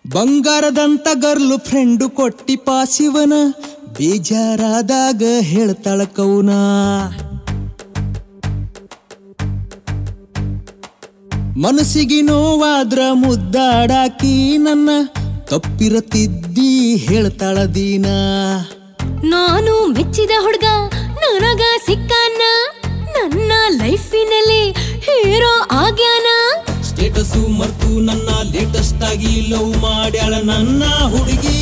ಬಂಗಾರದಂತ girl friend ಕೊಟ್ಟಿ ಪಾಸಿವನ ಬೇಜಾರಾದಾಗ ಹೇಳ್ತಾಳ ಕೌನ. ಮನಸ್ಸಿಗೆ ನೋವಾದ್ರ ಮುದ್ದಾಡಾಕಿ ನನ್ನ ತಪ್ಪಿರತಿದ್ದಿ ಹೇಳ್ತಾಳ ದೀನ. ನಾನು ಮೆಚ್ಚಿದ ಹುಡುಗ ನನಗ ಸಿಕ್ಕಾನ, ನನ್ನ ಲೈಫಿನಲ್ಲಿ ಹೀರೋ ಆಗ್ಯಾನ. ಸ್ಟೇಟಸು ಮರ್ತು ನನ್ನ ಲೇಟೆಸ್ಟ್ ಆಗಿ ಲವ್ ಮಾಡ್ಯಾಳ ನನ್ನ ಹುಡುಗಿ.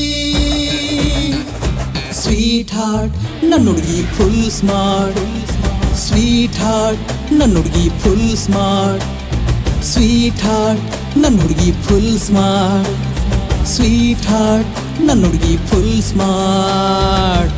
ಸ್ವೀಟ್ ಹಾರ್ಟ್ ನನ್ನ ಹುಡುಗಿ ಫುಲ್ ಸ್ಮಾರ್ಟ್. ಸ್ವೀಟ್ ಹಾರ್ಟ್ ನನ್ನ ಹುಡುಗಿ ಫುಲ್ ಸ್ಮಾರ್ಟ್. ಸ್ವೀಟ್ ಹಾರ್ಟ್ ನನ್ನ ಹುಡುಗಿ ಫುಲ್ ಸ್ಮಾರ್ಟ್. ಸ್ವೀಟ್ ಹಾರ್ಟ್ ನನ್ನ ಹುಡುಗಿ ಫುಲ್ ಸ್ಮಾರ್ಟ್.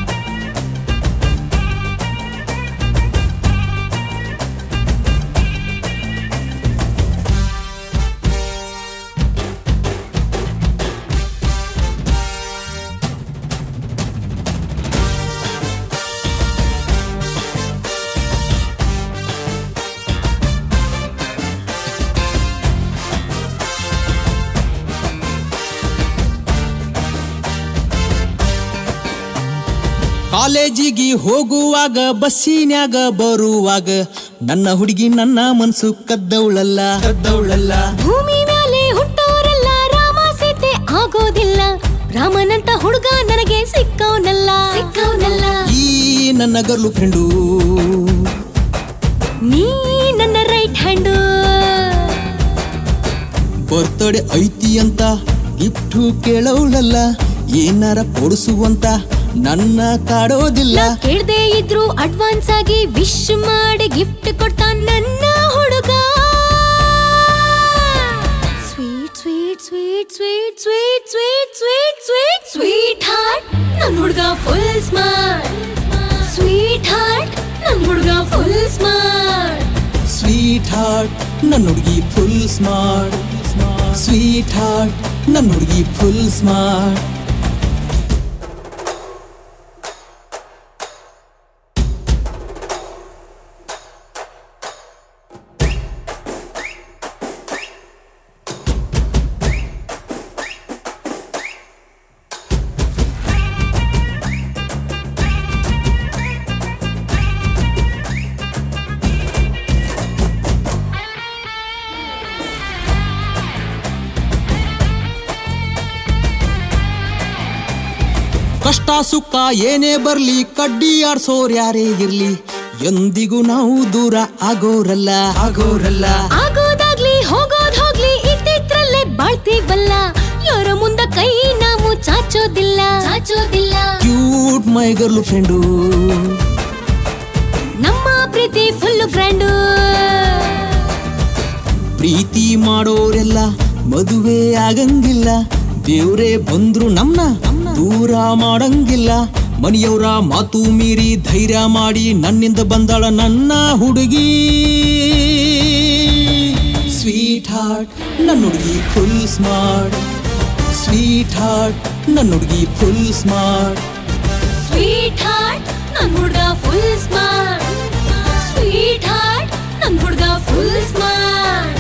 ಕಾಲೇಜಿಗೆ ಹೋಗುವಾಗ ಬಸ್ಸಿನ್ಯಾಗ ಬರುವಾಗ ನನ್ನ ಹುಡುಗಿ ನನ್ನ ಮನಸ್ಸು ಕದ್ದವಳಲ್ಲ. ಭೂಮಿ ಮೇಲೆ ಹುಟ್ಟೋರೆಲ್ಲ ರಾಮ ಸೀತೆ ಆಗೋದಿಲ್ಲ, ರಾಮನಂತ ಹುಡುಗ ನನಗೆ ಸಿಕ್ಕವನಲ್ಲ. ಈ ನನ್ನ ಗರ್ಲ್ ಫ್ರೆಂಡು, ನೀ ನನ್ನ ರೈಟ್ ಹ್ಯಾಂಡು. ಬರ್ತಡೆ ಐತಿ ಅಂತ ಗಿಫ್ಟು ಕೇಳವಳಲ್ಲ, ಏನಾರ ಕೊಡಿಸುವಂತ ನನ್ನ ಕಾಡೋದಿಲ್ಲ. ಕೇಳ್ದೆ ಇದ್ರು ಅಡ್ವಾನ್ಸ್ ಆಗಿ ವಿಶ್ ಮಾಡಿ ಗಿಫ್ಟ್ ಕೊಡ್ತಾ ನನ್ನ ಹುಡುಗ. Sweet sweet sweet sweet sweet sweet sweet sweet sweet heart ನನ್ನ ಹುಡುಗ ಫುಲ್ ಸ್ಮಾರ್ಟ್. ಸ್ವೀಟ್ ಹಾರ್ಟ್ ನನ್ನ ಹುಡುಗ ಫುಲ್ ಸ್ಮಾರ್ಟ್. ಸ್ವೀಟ್ ಹಾರ್ಟ್ ನನ್ನ ಹುಡುಗಿ ಫುಲ್ ಸ್ಮಾರ್ಟ್. ಸ್ವೀಟ್ ಹಾರ್ಟ್ ನನ್ನ ಹುಡುಗಿ ಫುಲ್ ಸ್ಮಾರ್ಟ್. ಕಷ್ಟ ಸುಖ ಏನೇ ಬರ್ಲಿ, ಕಡ್ಡಿ ಆಡ್ಸೋರ್ ಯಾರೇ ಇರ್ಲಿ, ಎಂದಿಗೂ ನಾವು ದೂರ ಆಗೋರಲ್ಲ. ಆಗೋದಾಗ್ಲಿ ಹೋಗೋದ್ ಹೋಗ್ಲಿ ಇದ್ದಿದ್ರಲ್ಲೇ ಬಾಳ್ತೀವಲ್ಲ, ಯಾರ ಮುಂದ ಕೈ ನಾವು ಚಾಚೋದಿಲ್ಲ. ಕ್ಯೂಟ್ ಮೈ ಗರ್ಲ್ ಫ್ರೆಂಡು, ನಮ್ಮ ಪ್ರೀತಿ ಫುಲ್ ಗ್ರ್ಯಾಂಡು. ಪ್ರೀತಿ ಮಾಡೋರೆಲ್ಲ ಮದುವೆ ಆಗಂಗಿಲ್ಲ, ದೇವ್ರೇ ಬಂದ್ರು ನಮ್ನ ದೂರ ಮಾಡಂಗಿಲ್ಲ. ಮನೆಯವರ ಮಾತು ಮೀರಿ ಧೈರ್ಯ ಮಾಡಿ ನನ್ನಿಂದ ಬಂದಾಳ ನನ್ನ ಹುಡುಗಿ. ಸ್ವೀಟ್ ಹಾರ್ಟ್ ನನ್ನ ಹುಡುಗಿ ಫುಲ್ ಸ್ಮಾರ್ಟ್. ಸ್ವೀಟ್ ಹಾರ್ಟ್ ನನ್ನ ಹುಡುಗಿ ಫುಲ್ ಸ್ಮಾರ್ಟ್. ಸ್ವೀಟ್ ಹಾರ್ಟ್ ನನ್ನ ಹುಡುಗ ಫುಲ್ ಸ್ಮಾರ್ಟ್. ಸ್ವೀಟ್ ಹಾರ್ಟ್ ನನ್ನ ಹುಡುಗ ಫುಲ್ ಸ್ಮಾರ್ಟ್.